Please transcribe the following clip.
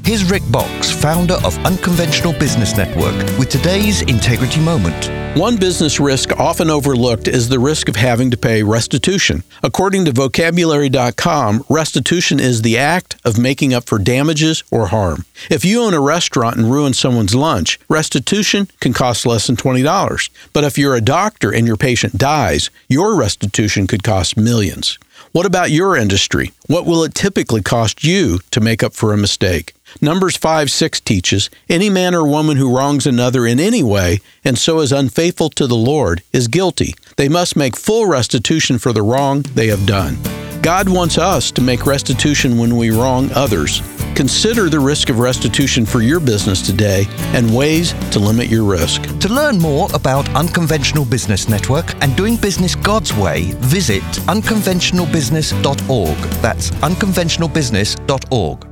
Here's Rick Box, founder of Unconventional Business Network, with today's Integrity Moment. One business risk often overlooked is the risk of having to pay restitution. According to Vocabulary.com, restitution is the act of making up for damages or harm. If you own a restaurant and ruin someone's lunch, restitution can cost less than $20. But if you're a doctor and your patient dies, your restitution could cost millions. What about your industry? What will it typically cost you to make up for a mistake? Numbers 5:6 teaches, any man or woman who wrongs another in any way and so is unfaithful to the Lord is guilty. They must make full restitution for the wrong they have done. God wants us to make restitution when we wrong others. Consider the risk of restitution for your business today and ways to limit your risk. To learn more about Unconventional Business Network and doing business God's way, visit unconventionalbusiness.org. That's unconventionalbusiness.org.